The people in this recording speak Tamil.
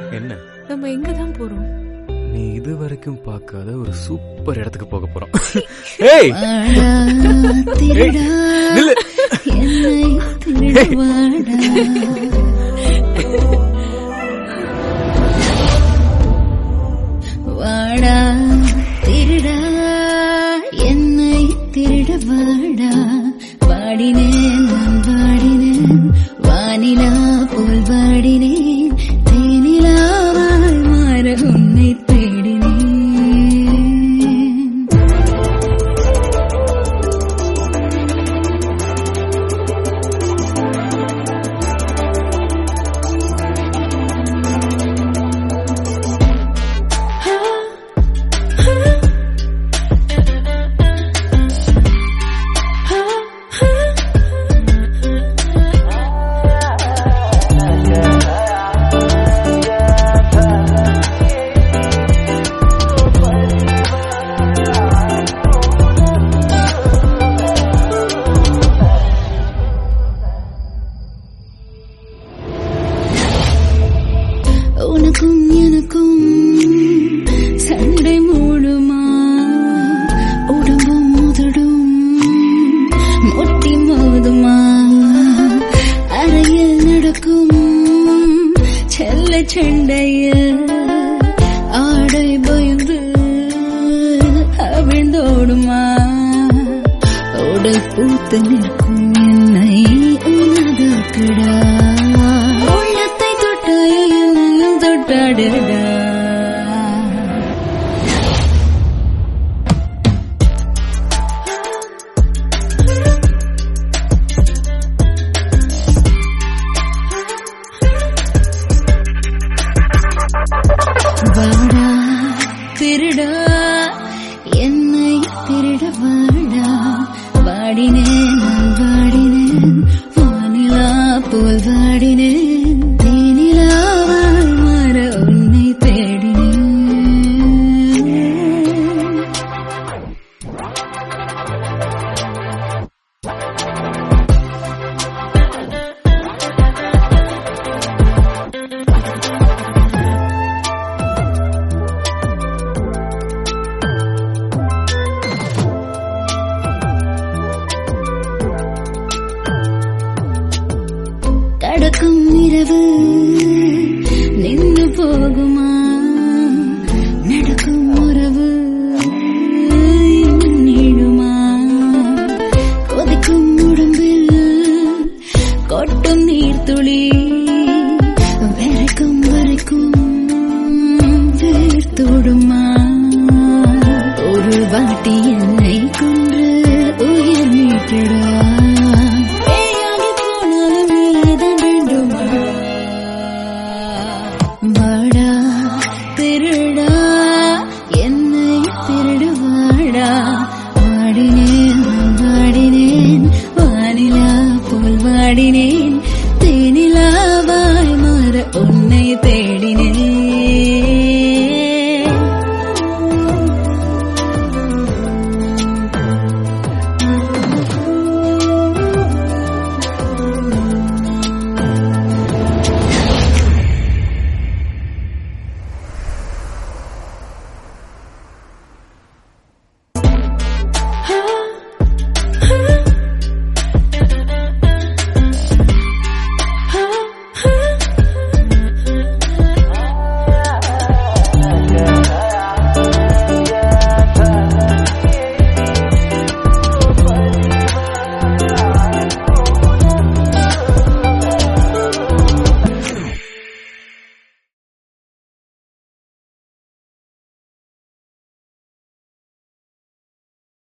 என்ன? நம்ம எங்க தான் போறோம்? நீ இது வரைக்கும் பார்க்காத ஒரு சூப்பர் இடத்துக்கு போக போறோம். ஏய் வாடா திருடா என்னை திருட வாடா. பாடினேன் நான் பாடினேன் வானிலா போல் பாடினேன் தேனிலாவால் மாற உன்னை தேடினேன். உனக்கும் எனக்கும் சண்டை மூடுமா? உடம்பும் முதடும் முட்டி மோதுமா? அறையில் நடக்கும் செல்ல சண்டையில் ஆடை பயந்து அவிழ்ந்தோடுமா? உடல் பூத்து நிற்கும் என்னை உனதற்கடா. உள்ளத்தை தொட்டாயும் தொட்டாடுடா. வாடா திருடா என்னை திருட வாடா. வாடினேன் நான் வாடினேன் வானிலா போல் வாடினேன் தேனிலாவால் மாற உன்னை தேடினேன். கடக்கும் இரவு நின்று போகுமா? நடக்கும் உறவு நீடுமா? கொதிக்கும் உடம்பில் கொட்டும் நீர்த்துளி வரைக்கும் வரைக்கும் வேர்த்தோடுமா?